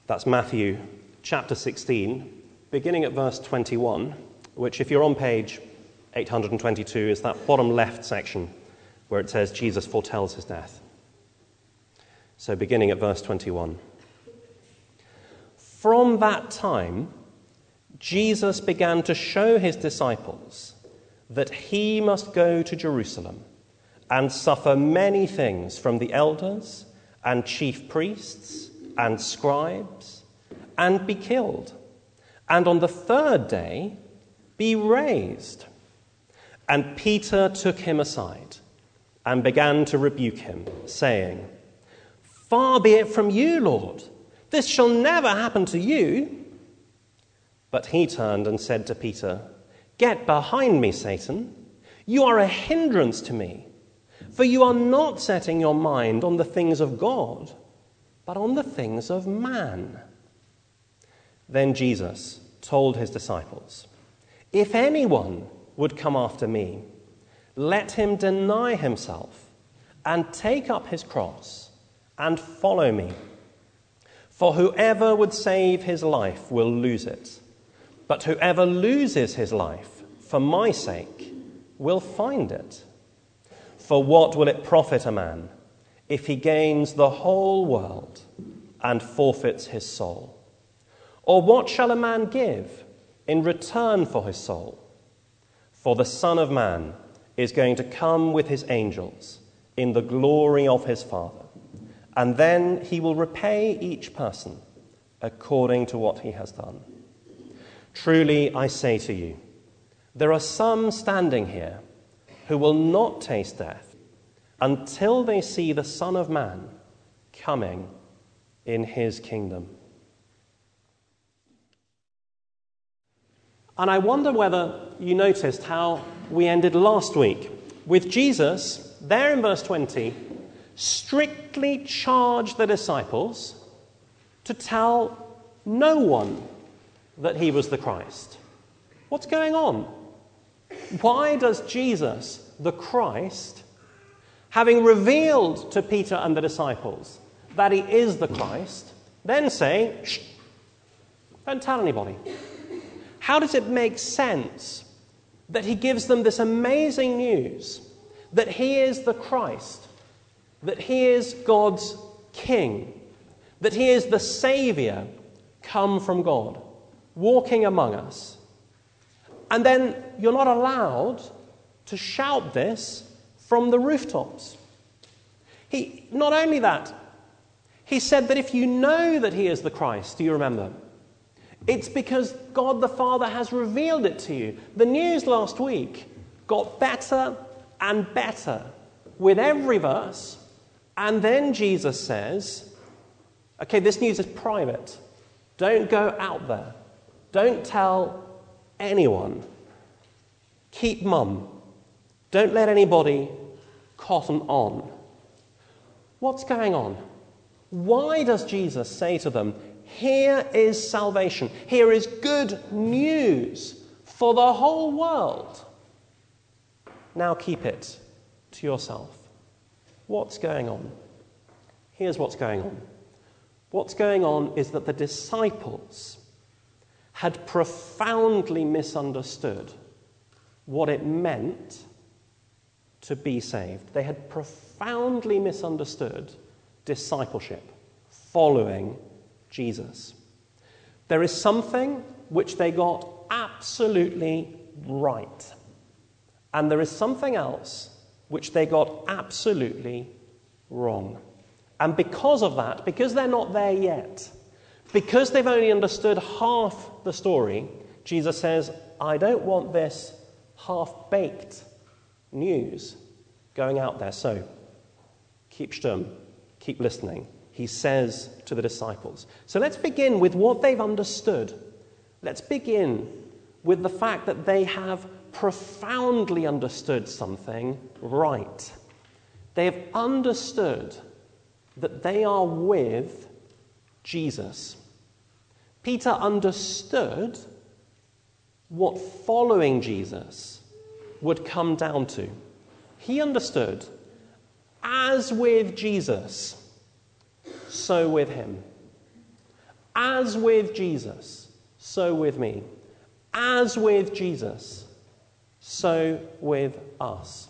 That's Matthew chapter 16, beginning at verse 21, which, if you're on page 822, is that bottom left section where it says Jesus foretells his death. So beginning at verse 21. From that time, Jesus began to show his disciples that he must go to Jerusalem and suffer many things from the elders and chief priests and scribes, and be killed, and on the third day be raised. And Peter took him aside and began to rebuke him, saying, "Far be it from you, Lord, this shall never happen to you." But he turned and said to Peter, "Get behind me, Satan. You are a hindrance to me, for you are not setting your mind on the things of God, but on the things of man." Then Jesus told his disciples, "If anyone would come after me, let him deny himself and take up his cross and follow me. For whoever would save his life will lose it, but whoever loses his life for my sake will find it. For what will it profit a man if he gains the whole world and forfeits his soul? Or what shall a man give in return for his soul? For the Son of Man is going to come with his angels in the glory of his Father, and then he will repay each person according to what he has done. Truly, I say to you, there are some standing here who will not taste death until they see the Son of Man coming in his kingdom." And I wonder whether you noticed how we ended last week with Jesus, there in verse 20, strictly charged the disciples to tell no one that he was the Christ. What's going on? Why does Jesus, the Christ, having revealed to Peter and the disciples that he is the Christ, then say, "Shh, don't tell anybody"? How does it make sense that he gives them this amazing news that he is the Christ, that he is God's King, that he is the Saviour come from God, walking among us, and then you're not allowed to shout this from the rooftops? Not only that, he said that if you know that he is the Christ, do you remember? It's because God the Father has revealed it to you. The news last week got better and better with every verse, and then Jesus says, okay, this news is private. Don't go out there. Don't tell anyone. Keep mum. Don't let anybody cotton on. What's going on? Why does Jesus say to them, here is salvation, here is good news for the whole world. Now keep it to yourself. What's going on? Here's what's going on. What's going on is that the disciples had profoundly misunderstood what it meant to be saved. They had profoundly misunderstood discipleship, following Jesus. There is something which they got absolutely right, and there is something else which they got absolutely wrong. And because of that, because they're not there yet, because they've only understood half the story, Jesus says, I don't want this half-baked news going out there. So, keep stum, keep listening, he says to the disciples. So let's begin with what they've understood. Let's begin with the fact that they have profoundly understood something right. They have understood that they are with Jesus. Peter understood what following Jesus would come down to. He understood, as with Jesus, so with him. As with Jesus, so with me. As with Jesus, so with us.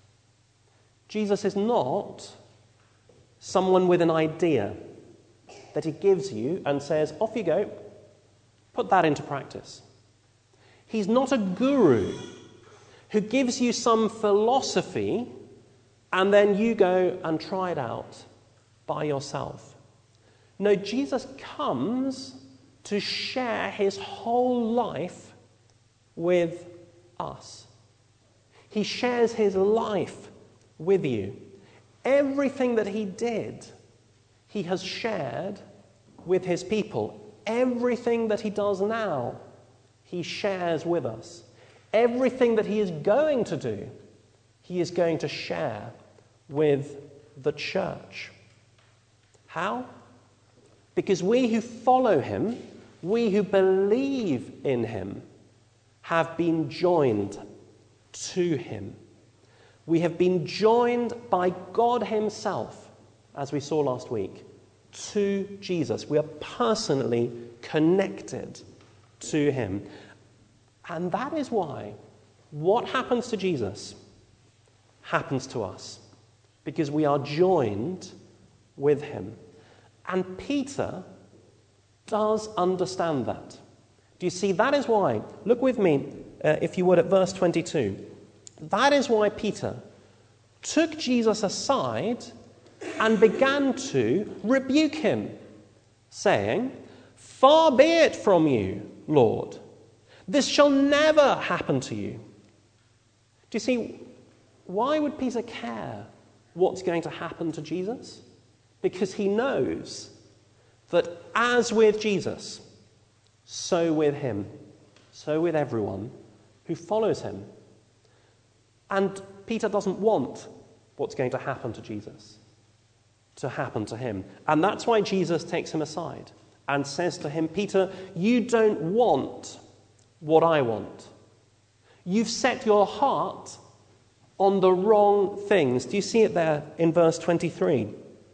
Jesus is not someone with an idea that he gives you and says, off you go, put that into practice. He's not a guru who gives you some philosophy and then you go and try it out by yourself. No, Jesus comes to share his whole life with us. He shares his life with you. Everything that he did, he has shared with his people. Everything that he does now, he shares with us. Everything that he is going to do, he is going to share with the church. How? Because we who follow him, we who believe in him, have been joined to him. We have been joined by God himself, as we saw last week, to Jesus. We are personally connected to him. And that is why what happens to Jesus happens to us, because we are joined with him. And Peter does understand that. Do you see? That is why, look with me, if you would, at verse 22. That is why Peter took Jesus aside and began to rebuke him, saying, "Far be it from you, Lord. This shall never happen to you." Do you see, why would Peter care what's going to happen to Jesus? Because he knows that as with Jesus, so with him, so with everyone who follows him. And Peter doesn't want what's going to happen to Jesus to happen to him. And that's why Jesus takes him aside and says to him, "Peter, you don't want what I want. You've set your heart on the wrong things." Do you see it there in verse 23?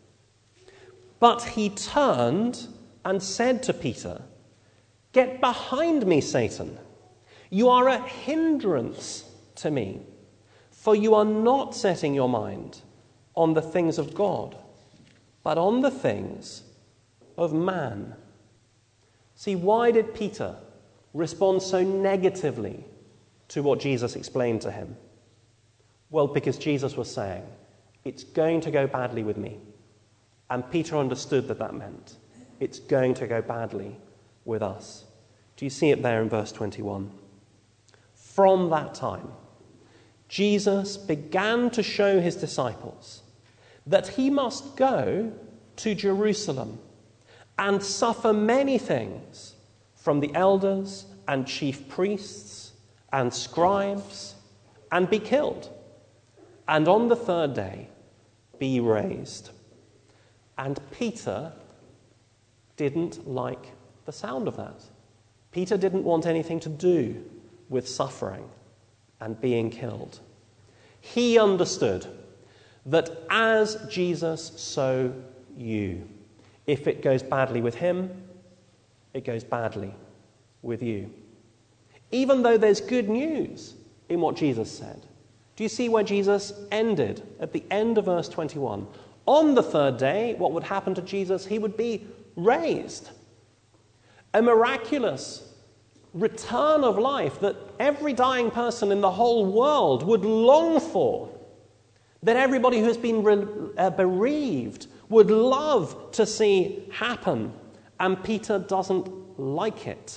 But he turned and said to Peter, "Get behind me, Satan. You are a hindrance to me, for you are not setting your mind on the things of God, but on the things of man." See, why did Peter respond so negatively to what Jesus explained to him? Well, because Jesus was saying, it's going to go badly with me. And Peter understood that that meant it's going to go badly with us. Do you see it there in verse 21? From that time, Jesus began to show his disciples that he must go to Jerusalem and suffer many things from the elders and chief priests and scribes and be killed, and on the third day be raised. And Peter didn't like the sound of that. Peter didn't want anything to do with suffering and being killed. He understood that as Jesus, so you. If it goes badly with him, it goes badly with you. Even though there's good news in what Jesus said. Do you see where Jesus ended at the end of verse 21? On the third day, what would happen to Jesus? He would be raised. A miraculous return of life that every dying person in the whole world would long for. That everybody who has been bereaved would love to see happen. And Peter doesn't like it.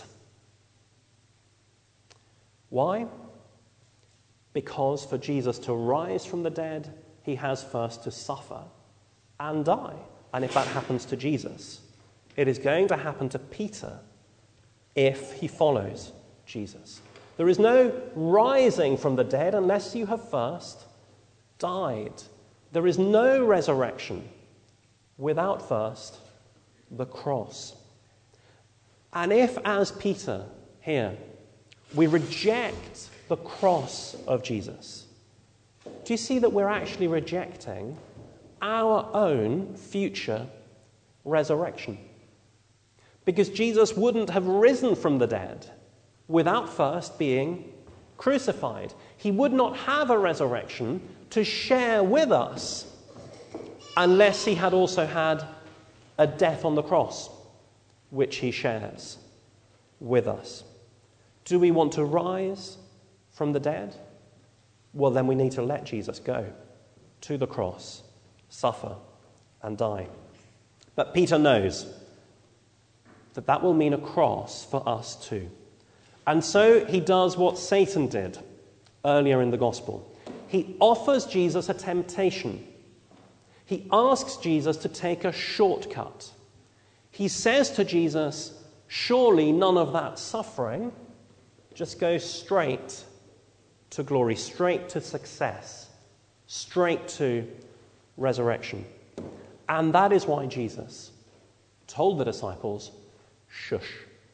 Why? Because for Jesus to rise from the dead, he has first to suffer and die. And if that happens to Jesus, it is going to happen to Peter if he follows Jesus. There is no rising from the dead unless you have first died. There is no resurrection without first the cross. And if, as Peter here, we reject the cross of Jesus, do you see that we're actually rejecting our own future resurrection? because Jesus wouldn't have risen from the dead without first being crucified. He would not have a resurrection to share with us unless he had also had a death on the cross, which he shares with us. Do we want to rise from the dead? Well, then we need to let Jesus go to the cross, suffer, and die. But Peter knows that that will mean a cross for us too. And so he does what Satan did earlier in the gospel. He offers Jesus a temptation. He asks Jesus to take a shortcut. He says to Jesus, surely none of that suffering, just go straight to glory, straight to success, straight to resurrection. And that is why Jesus told the disciples, shush.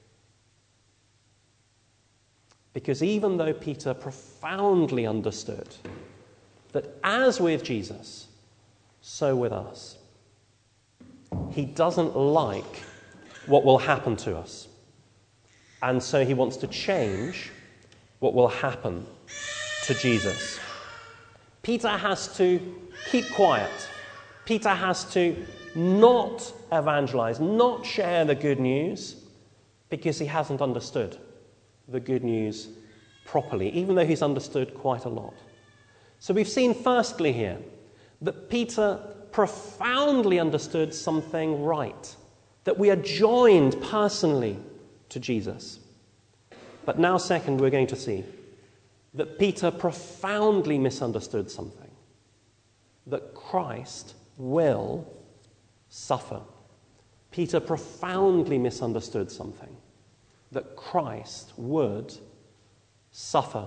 Because even though Peter profoundly understood that as with Jesus, so with us, he doesn't like what will happen to us. And so he wants to change what will happen to Jesus. Peter has to keep quiet. Peter has to not evangelize, not share the good news, because he hasn't understood the good news properly, even though he's understood quite a lot. So we've seen firstly here that Peter profoundly understood something right, that we are joined personally to Jesus. But now second, we're going to see that Peter profoundly misunderstood something, that Christ will suffer. Peter profoundly misunderstood something, that Christ would suffer.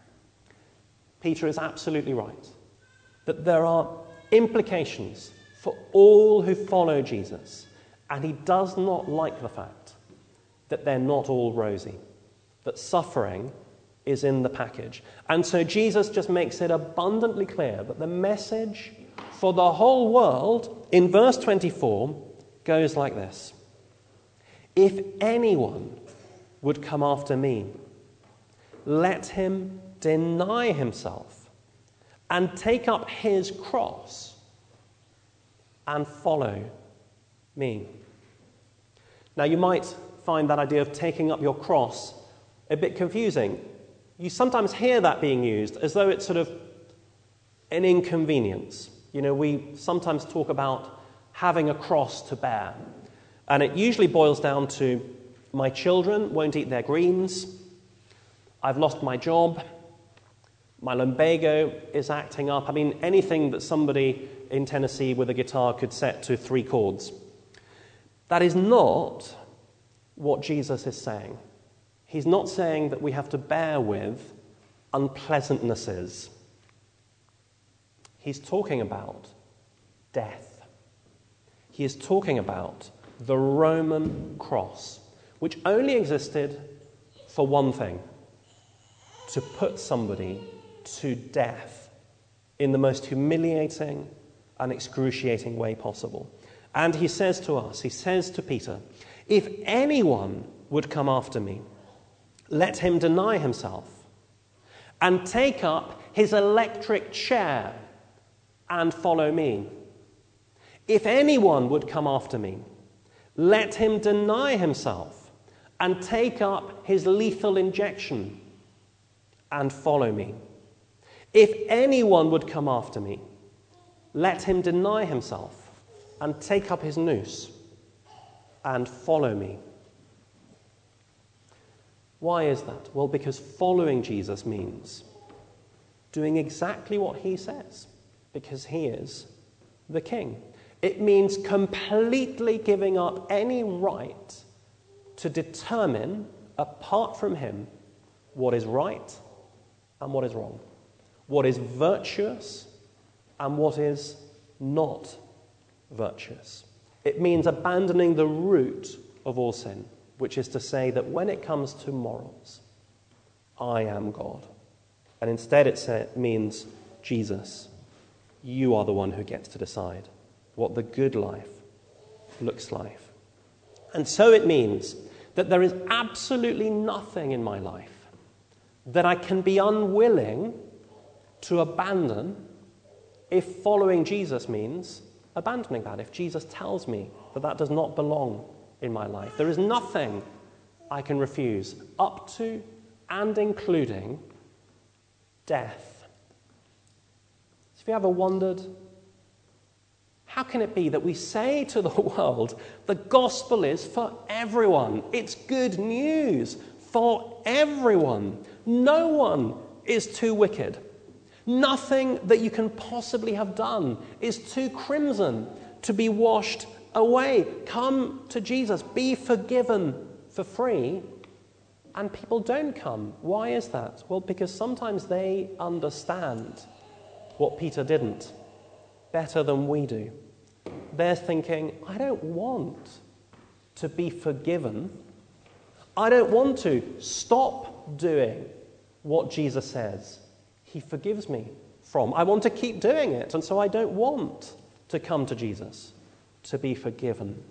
Peter is absolutely right, that there are implications for all who follow Jesus, and he does not like the fact that they're not all rosy, that suffering is in the package. And so Jesus just makes it abundantly clear that the message for the whole world in verse 24 goes like this. If anyone would come after me, let him deny himself and take up his cross and follow me. Now you might find that idea of taking up your cross a bit confusing. You sometimes hear that being used as though it's sort of an inconvenience. You know, we sometimes talk about having a cross to bear. And it usually boils down to my children won't eat their greens, I've lost my job, my lumbago is acting up. I mean, anything that somebody in Tennessee with a guitar could set to 3 chords. That is not what Jesus is saying. He's not saying that we have to bear with unpleasantnesses. He's talking about death. He is talking about the Roman cross, which only existed for one thing: to put somebody to death in the most humiliating and excruciating way possible. And he says to us, he says to Peter, if anyone would come after me, let him deny himself and take up his electric chair and follow me. If anyone would come after me, let him deny himself and take up his lethal injection and follow me. If anyone would come after me, let him deny himself and take up his noose and follow me. Why is that? Well, because following Jesus means doing exactly what he says, because he is the king. It means completely giving up any right to determine, apart from him, what is right and what is wrong, what is virtuous and what is not virtuous. It means abandoning the root of all sin, which is to say that when it comes to morals, I am God. And instead it means, Jesus, you are the one who gets to decide what the good life looks like. And so it means that there is absolutely nothing in my life that I can be unwilling to abandon if following Jesus means abandoning that, if Jesus tells me that that does not belong in my life. There is nothing I can refuse, up to and including death. Have you ever wondered, how can it be that we say to the world, the gospel is for everyone? It's good news for everyone. No one is too wicked. Nothing that you can possibly have done is too crimson to be washed away. Come to Jesus, be forgiven for free, and people don't come. Why is that? Well, because sometimes they understand what Peter didn't better than we do. They're thinking, I don't want to be forgiven. I don't want to stop doing what Jesus says he forgives me from. I want to keep doing it, and so I don't want to come to Jesus to be forgiven.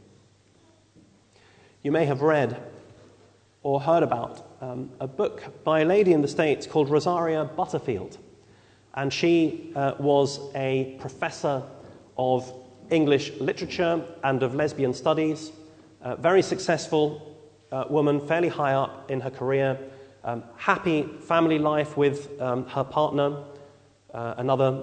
You may have read or heard about a book by a lady in the States called Rosaria Butterfield. And she was a professor of English literature and of lesbian studies, very successful woman, fairly high up in her career, happy family life with her partner, another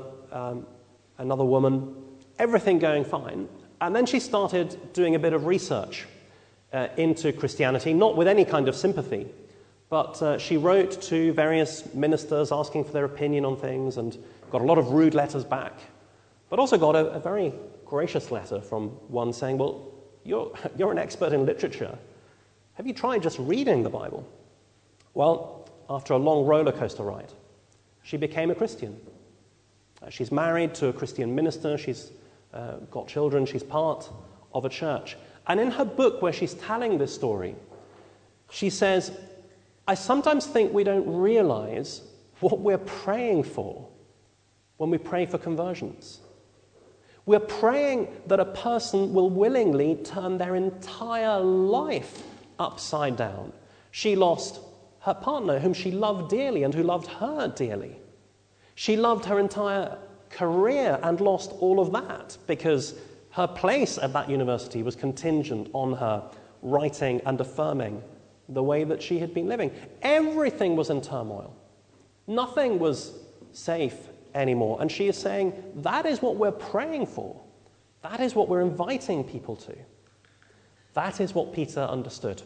woman, everything going fine. And then she started doing a bit of research into Christianity, not with any kind of sympathy, but she wrote to various ministers asking for their opinion on things and got a lot of rude letters back, but also got a very gracious letter from one saying, well, you're an expert in literature. Have you tried just reading the Bible? Well, after a long roller coaster ride, she became a Christian. She's married to a Christian minister. She's got children. She's part of a church. And in her book, where she's telling this story, she says, I sometimes think we don't realize what we're praying for when we pray for conversions. We're praying that a person will willingly turn their entire life upside down. She lost her partner, whom she loved dearly and who loved her dearly. She loved her entire career and lost all of that because her place at that university was contingent on her writing and affirming the way that she had been living. Everything was in turmoil. Nothing was safe anymore. And she is saying, that is what we're praying for. That is what we're inviting people to. That is what Peter understood.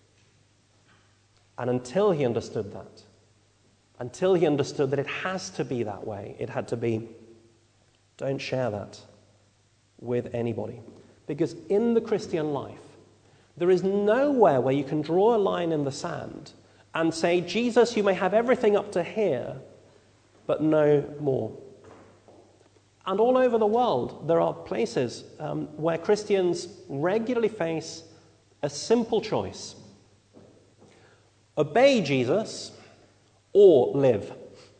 And until he understood that it has to be that way, it had to be, don't share that with anybody. Because in the Christian life, there is nowhere where you can draw a line in the sand and say, Jesus, you may have everything up to here, but no more. And all over the world, there are places where Christians regularly face a simple choice. Obey Jesus or live.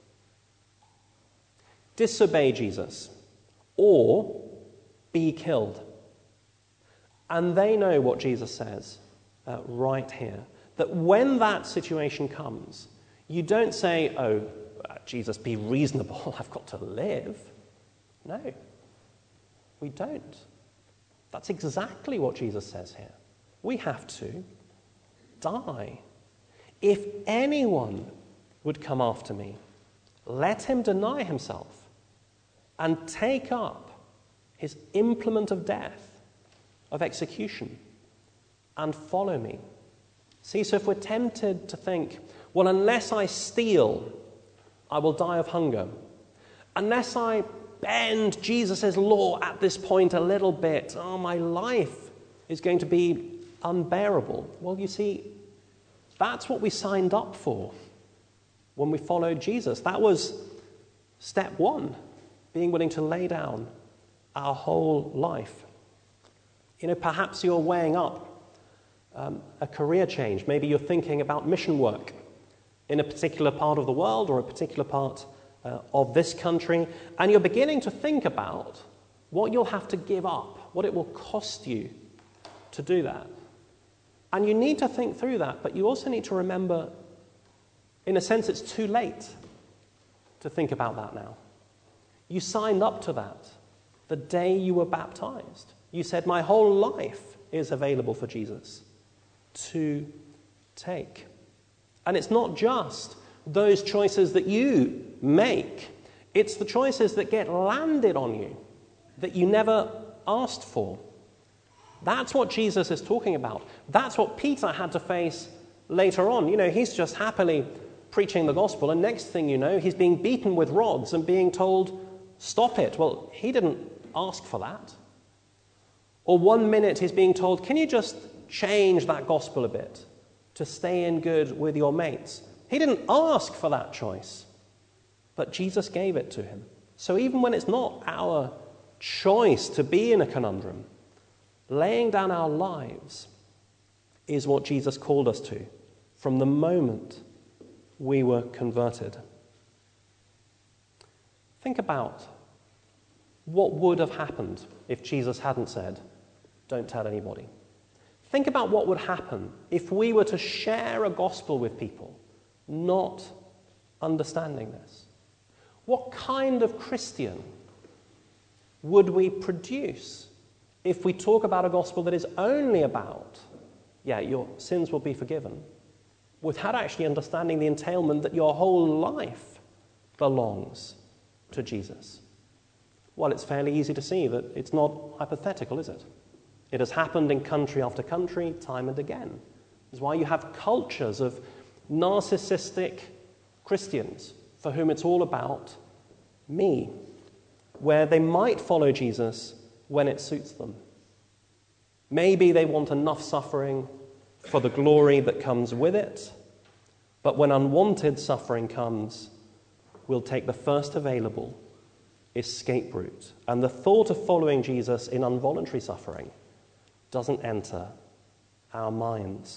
Disobey Jesus or be killed. And they know what Jesus says right here, that when that situation comes, you don't say, oh, Jesus, be reasonable, I've got to live. No, we don't. That's exactly what Jesus says here. We have to die. If anyone would come after me, let him deny himself and take up his implement of death, of execution, and follow me. See, so if we're tempted to think, well, unless I steal, I will die of hunger. Unless I bend Jesus' law at this point a little bit, my life is going to be unbearable. Well, you see, that's what we signed up for when we followed Jesus. That was step one, being willing to lay down our whole life. Perhaps you're weighing up a career change. Maybe you're thinking about mission work in a particular part of the world or a particular part of this country, and you're beginning to think about what you'll have to give up, what it will cost you to do that. And you need to think through that, but you also need to remember, in a sense, it's too late to think about that now. You signed up to that the day you were baptized. You said, my whole life is available for Jesus to take. And it's not just those choices that you make. It's the choices that get landed on you that you never asked for. That's what Jesus is talking about. That's what Peter had to face later on. He's just happily preaching the gospel, and next thing you know, he's being beaten with rods and being told, stop it. Well, he didn't ask for that. Or 1 minute he's being told, can you just change that gospel a bit to stay in good with your mates? He didn't ask for that choice, but Jesus gave it to him. So even when it's not our choice to be in a conundrum, laying down our lives is what Jesus called us to from the moment we were converted. Think about what would have happened if Jesus hadn't said, don't tell anybody. Think about what would happen if we were to share a gospel with people not understanding this. What kind of Christian would we produce if we talk about a gospel that is only about, your sins will be forgiven, without actually understanding the entailment that your whole life belongs to Jesus? Well, it's fairly easy to see that it's not hypothetical, is it? It has happened in country after country, time and again. It's why you have cultures of narcissistic Christians for whom it's all about me, where they might follow Jesus when it suits them. Maybe they want enough suffering for the glory that comes with it, but when unwanted suffering comes, we'll take the first available escape route. And the thought of following Jesus in involuntary suffering doesn't enter our minds.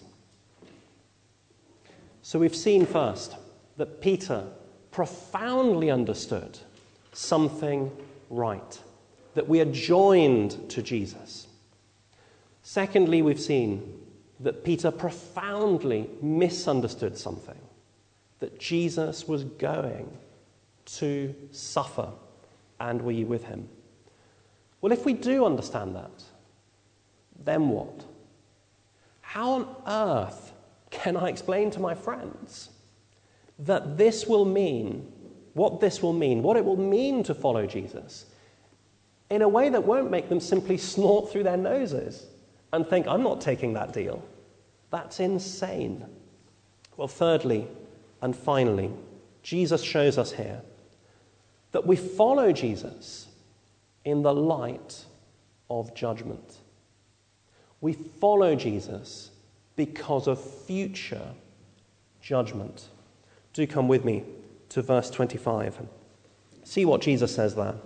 So we've seen first that Peter profoundly understood something right, that we are joined to Jesus. Secondly, we've seen that Peter profoundly misunderstood something, that Jesus was going to suffer and we with him. Well, if we do understand that, then what? How on earth can I explain to my friends that this will mean, what it will mean to follow Jesus, in a way that won't make them simply snort through their noses and think, I'm not taking that deal? That's insane. Well, thirdly and finally, Jesus shows us here that we follow Jesus in the light of judgment. We follow Jesus because of future judgment. Do come with me to verse 25 and see what Jesus says there.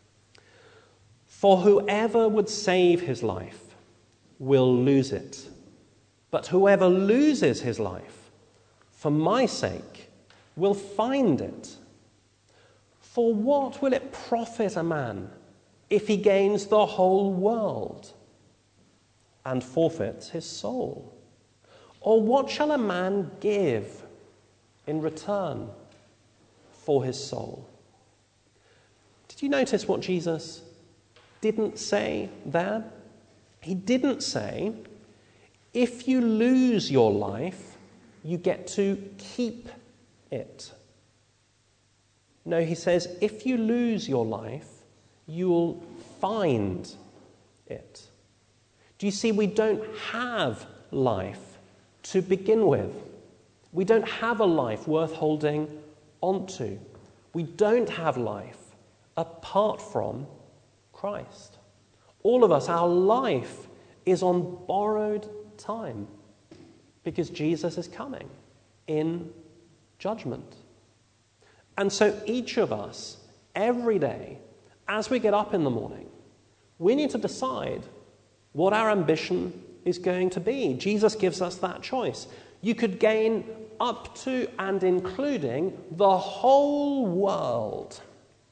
For whoever would save his life will lose it, but whoever loses his life for my sake will find it. For what will it profit a man if he gains the whole world and forfeits his soul? Or what shall a man give in return for his soul? Did you notice what Jesus didn't say there? He didn't say, if you lose your life, you get to keep it. No, he says, if you lose your life, you'll find it. Do you see, we don't have life to begin with. We don't have a life worth holding onto. We don't have life apart from Christ. All of us, our life is on borrowed time because Jesus is coming in judgment. And so each of us, every day, as we get up in the morning, we need to decide what our ambition is going to be. Jesus gives us that choice. You could gain up to and including the whole world,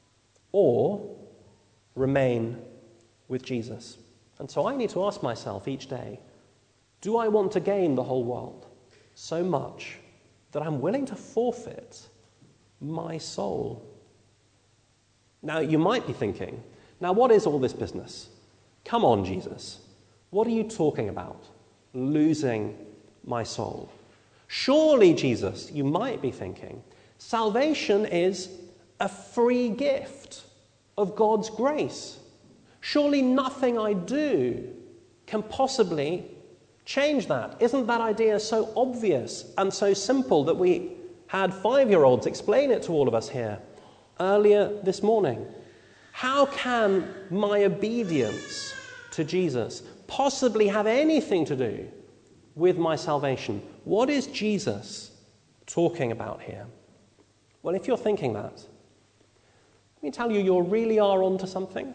or remain with Jesus. And so I need to ask myself each day, Do I want to gain the whole world so much that I'm willing to forfeit my soul? Now, you might be thinking, now what is all this business? Come on, Jesus. What are you talking about? Losing my soul. Surely, Jesus, you might be thinking, salvation is a free gift of God's grace. Surely nothing I do can possibly change that. Isn't that idea so obvious and so simple that we had 5-year-olds explain it to all of us here earlier this morning? How can my obedience to Jesus possibly have anything to do with my salvation? What is Jesus talking about here? Well, if you're thinking that, let me tell you, you really are onto something.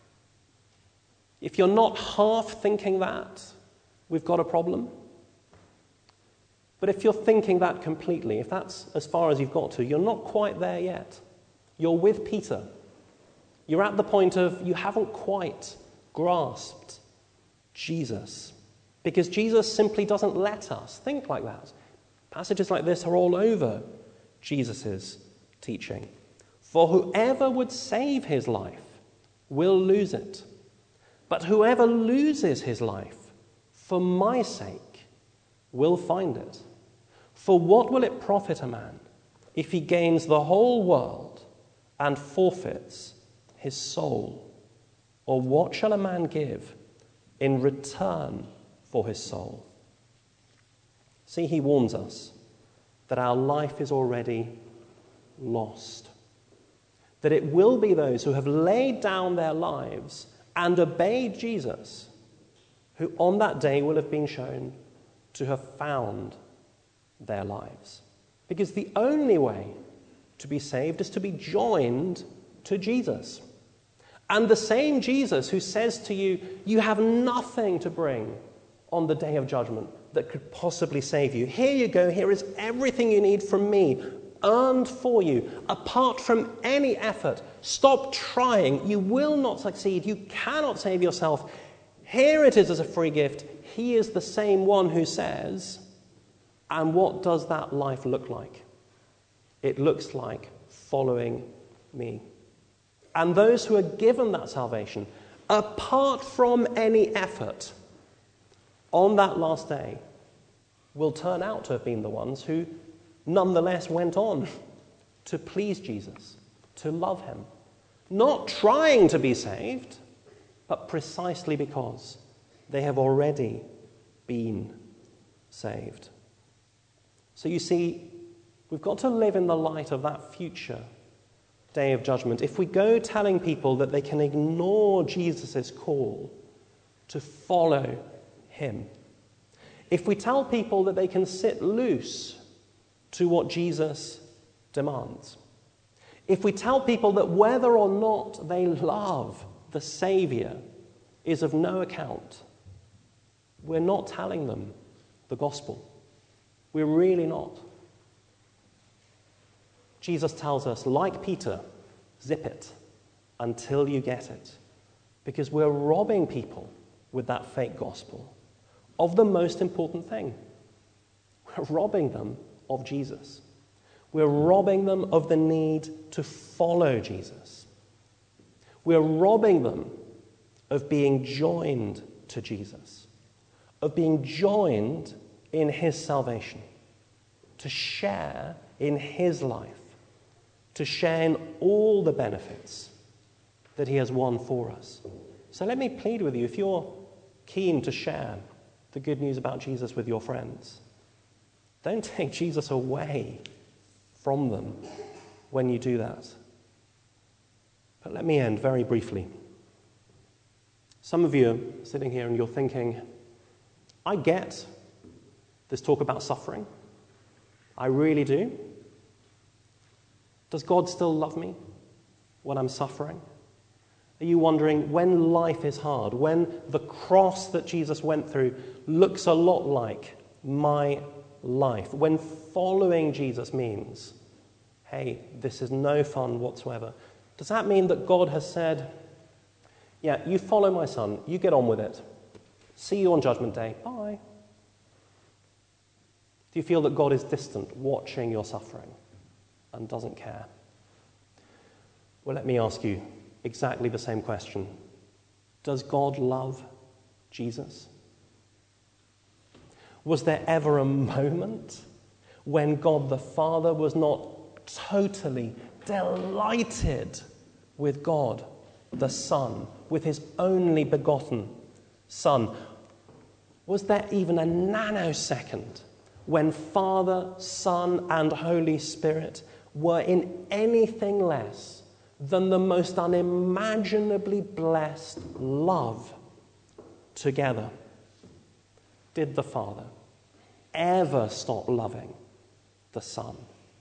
If you're not half thinking that, we've got a problem. But if you're thinking that completely, if that's as far as you've got to, you're not quite there yet. You're with Peter. You're at the point of you haven't quite grasped Jesus. Because Jesus simply doesn't let us think like that. Passages like this are all over Jesus' teaching. For whoever would save his life will lose it. But whoever loses his life for my sake will find it. For what will it profit a man if he gains the whole world and forfeits his soul? Or what shall a man give in return for his soul? See, he warns us that our life is already lost. That it will be those who have laid down their lives and obeyed Jesus who on that day will have been shown to have found their lives. Because the only way to be saved is to be joined to Jesus. And the same Jesus who says to you, you have nothing to bring on the day of judgment that could possibly save you. Here you go, here is everything you need from me, earned for you, apart from any effort. Stop trying. You will not succeed. You cannot save yourself. Here it is as a free gift. He is the same one who says, and what does that life look like? It looks like following me. And those who are given that salvation, apart from any effort, on that last day, will turn out to have been the ones who nonetheless went on to please Jesus, to love him. Not trying to be saved, but precisely because they have already been saved. So you see, we've got to live in the light of that future day of judgment. If we go telling people that they can ignore Jesus' call to follow him, if we tell people that they can sit loose to what Jesus demands, if we tell people that whether or not they love the Saviour is of no account, we're not telling them the gospel. We're really not. Jesus tells us, like Peter, zip it until you get it. Because we're robbing people with that fake gospel of the most important thing. We're robbing them of Jesus. We're robbing them of the need to follow Jesus. We're robbing them of being joined to Jesus, of being joined in his salvation, to share in his life, to share in all the benefits that he has won for us. So let me plead with you, if you're keen to share the good news about Jesus with your friends, don't take Jesus away from them when you do that. But let me end very briefly. Some of you are sitting here and you're thinking, I get this talk about suffering. I really do. Does God still love me when I'm suffering? Are you wondering, when life is hard, when the cross that Jesus went through looks a lot like my life, when following Jesus means, hey, this is no fun whatsoever, does that mean that God has said, yeah, you follow my son, you get on with it. See you on Judgment Day. Bye. Do you feel that God is distant, watching your suffering and doesn't care? Well, let me ask you exactly the same question. Does God love Jesus? Was there ever a moment when God the Father was not totally delighted with God the Son, with his only begotten Son? Was there even a nanosecond when Father, Son, and Holy Spirit were in anything less than the most unimaginably blessed love together? Did the Father ever stop loving the Son?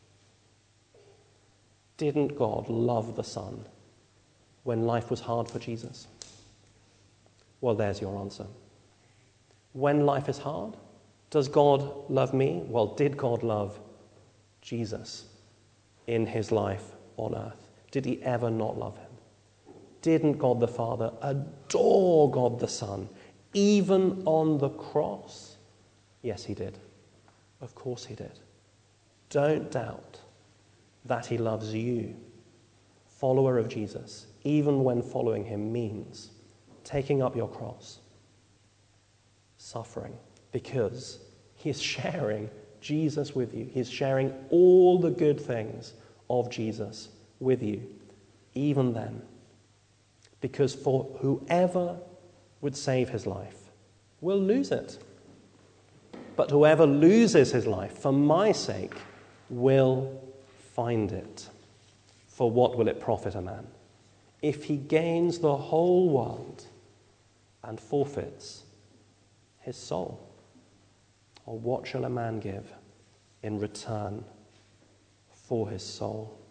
Didn't God love the Son when life was hard for Jesus? Well, there's your answer. When life is hard, does God love me? Well, did God love Jesus in his life on earth? Did he ever not love him? Didn't God the Father adore God the Son, even on the cross? Yes, he did. Of course he did. Don't doubt that he loves you, follower of Jesus, even when following him means taking up your cross, suffering, because he is sharing Jesus with you. He is sharing all the good things of Jesus with you, even then. Because for whoever would save his life will lose it. But whoever loses his life for my sake will find it. For what will it profit a man if he gains the whole world and forfeits his soul? Or what shall a man give in return for his soul?